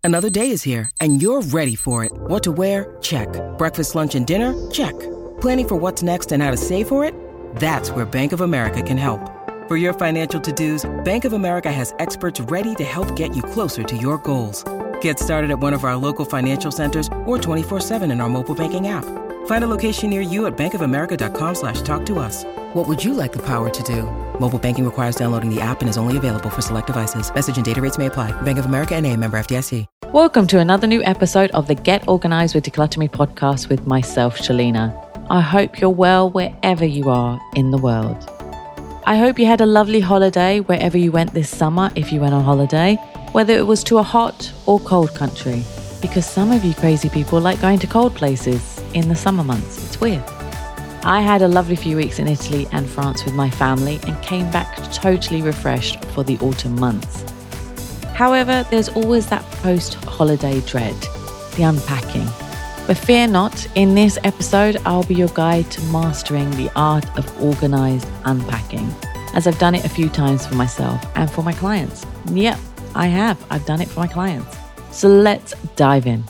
Another day is here, and you're ready for it. What to wear? Check. Breakfast, lunch, and dinner? Check. Planning for what's next and how to save for it? That's where Bank of America can help. For your financial to-dos, Bank of America has experts ready to help get you closer to your goals. Get started at one of our local financial centers or 24/7 in our mobile banking app. Find a location near you at bankofamerica.com/talktous. What would you like the power to do? Mobile banking requires downloading the app and is only available for select devices. Message and data rates may apply. Bank of America N.A., member FDIC. Welcome to another new episode of the Get Organised with Declutter Me podcast with myself, Shalina. I hope you're well wherever you are in the world. I hope you had a lovely holiday wherever you went this summer, if you went on holiday, whether it was to a hot or cold country, because some of you crazy people like going to cold places in the summer months. It's weird. I had a lovely few weeks in Italy and France with my family and came back totally refreshed for the autumn months. However, there's always that post-holiday dread, the unpacking. But fear not, in this episode, I'll be your guide to mastering the art of organised unpacking, as I've done it a few times for myself and for my clients. Yep, I have. I've done it for my clients. So let's dive in.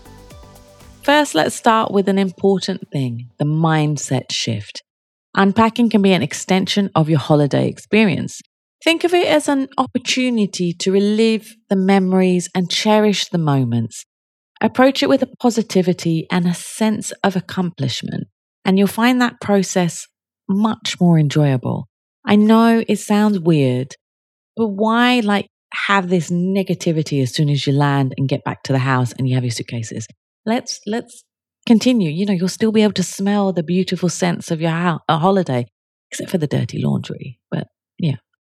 First, let's start with an important thing, the mindset shift. Unpacking can be an extension of your holiday experience. Think of it as an opportunity to relive the memories and cherish the moments. Approach it with a positivity and a sense of accomplishment, and you'll find that process much more enjoyable. I know it sounds weird, but why have this negativity as soon as you land and get back to the house and you have your suitcases? Let's continue. You'll still be able to smell the beautiful scents of your holiday, except for the dirty laundry. But yeah.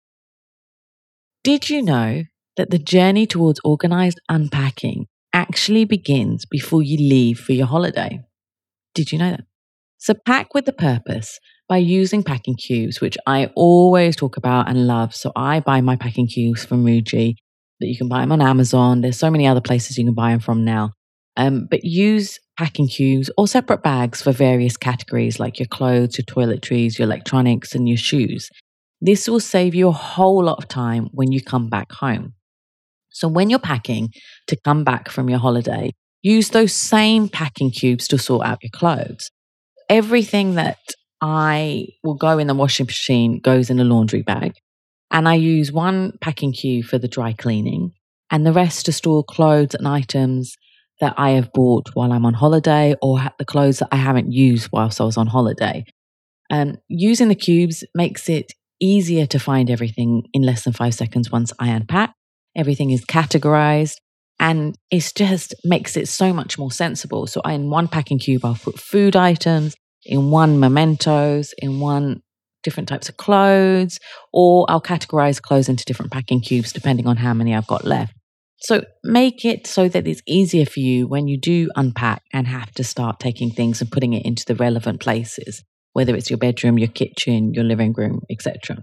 Did you know that the journey towards organized unpacking actually begins before you leave for your holiday? Did you know that? So pack with the purpose by using packing cubes, which I always talk about and love. So I buy my packing cubes from Muji, but you can buy them on Amazon. There's so many other places you can buy them from now. But use packing cubes or separate bags for various categories like your clothes, your toiletries, your electronics, and your shoes. This will save you a whole lot of time when you come back home. So when you're packing to come back from your holiday, use those same packing cubes to sort out your clothes. Everything that I will go in the washing machine goes in a laundry bag. And I use one packing cube for the dry cleaning and the rest to store clothes and items that I have bought while I'm on holiday or the clothes that I haven't used whilst I was on holiday. Using the cubes makes it easier to find everything in less than 5 seconds once I unpack. Everything is categorized and it just makes it so much more sensible. So in one packing cube, I'll put food items, in one mementos, in one different types of clothes, or I'll categorize clothes into different packing cubes depending on how many I've got left. So make it so that it's easier for you when you do unpack and have to start taking things and putting it into the relevant places, whether it's your bedroom, your kitchen, your living room, etc.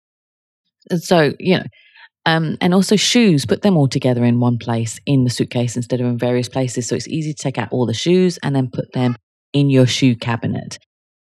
So, and also shoes, put them all together in one place in the suitcase instead of in various places. So it's easy to take out all the shoes and then put them in your shoe cabinet.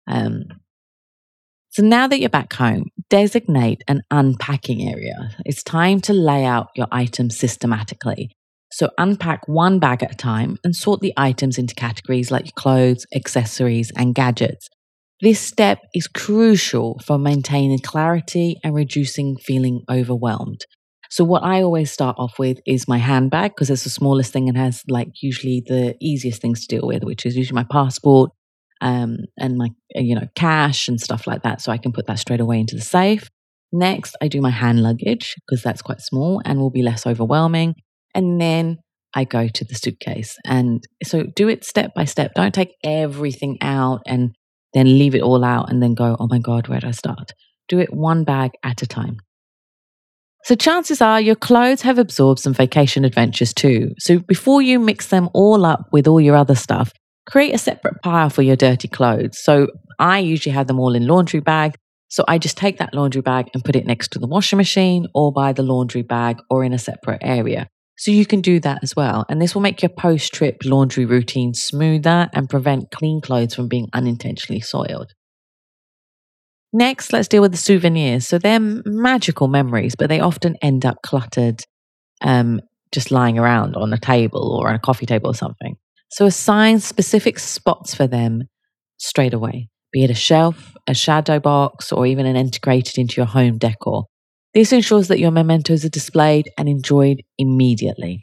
So now that you're back home, designate an unpacking area. It's time to lay out your items systematically. So unpack one bag at a time and sort the items into categories like your clothes, accessories, and gadgets. This step is crucial for maintaining clarity and reducing feeling overwhelmed. So what I always start off with is my handbag because it's the smallest thing and has usually the easiest things to deal with, which is usually my passport and my cash and stuff like that. So I can put that straight away into the safe. Next, I do my hand luggage because that's quite small and will be less overwhelming. And then I go to the suitcase. And so do it step by step. Don't take everything out and then leave it all out and then go, oh my God, where do I start? Do it one bag at a time. So chances are your clothes have absorbed some vacation adventures too. So before you mix them all up with all your other stuff, create a separate pile for your dirty clothes. So I usually have them all in laundry bag. So I just take that laundry bag and put it next to the washing machine or by the laundry bag or in a separate area. So you can do that as well. And this will make your post-trip laundry routine smoother and prevent clean clothes from being unintentionally soiled. Next, let's deal with the souvenirs. So they're magical memories, but they often end up cluttered just lying around on a table or on a coffee table or something. So assign specific spots for them straight away, be it a shelf, a shadow box, or even an integrated into your home decor. This ensures that your mementos are displayed and enjoyed immediately.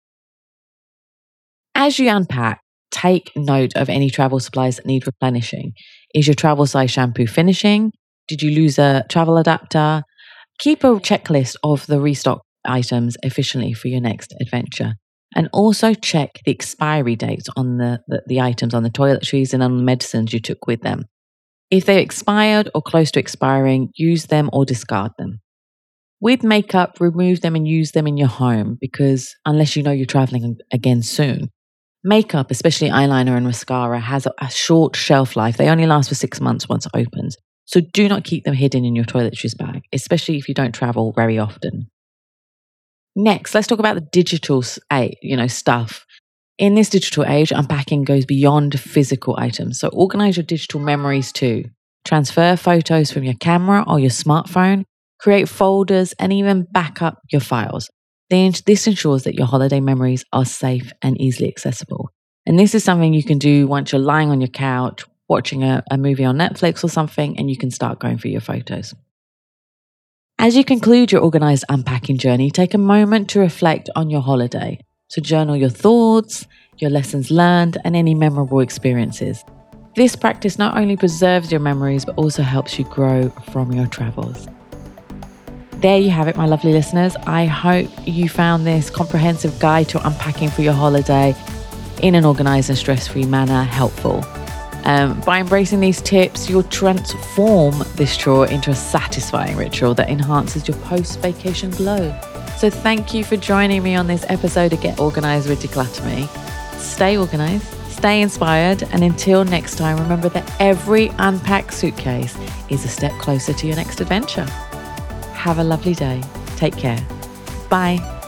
As you unpack, take note of any travel supplies that need replenishing. Is your travel size shampoo finishing? Did you lose a travel adapter? Keep a checklist of the restock items efficiently for your next adventure. And also check the expiry dates on the items, on the toiletries and on the medicines you took with them. If they're expired or close to expiring, use them or discard them. With makeup, remove them and use them in your home because unless you know you're traveling again soon. Makeup, especially eyeliner and mascara, has a short shelf life. They only last for 6 months once it opens. So do not keep them hidden in your toiletries bag, especially if you don't travel very often. Next, let's talk about the digital stuff. In this digital age, unpacking goes beyond physical items. So organize your digital memories too. Transfer photos from your camera or your smartphone, create folders, and even back up your files. This ensures that your holiday memories are safe and easily accessible. And this is something you can do once you're lying on your couch, watching a movie on Netflix or something, and you can start going through your photos. As you conclude your organized unpacking journey, take a moment to reflect on your holiday. So journal your thoughts, your lessons learned, and any memorable experiences. This practice not only preserves your memories, but also helps you grow from your travels. There you have it, my lovely listeners. I hope you found this comprehensive guide to unpacking for your holiday in an organized and stress-free manner helpful. By embracing these tips, you'll transform this chore into a satisfying ritual that enhances your post-vacation glow. So thank you for joining me on this episode of Get Organised with Declutter Me. Stay organised, stay inspired, and until next time, remember that every unpacked suitcase is a step closer to your next adventure. Have a lovely day. Take care. Bye.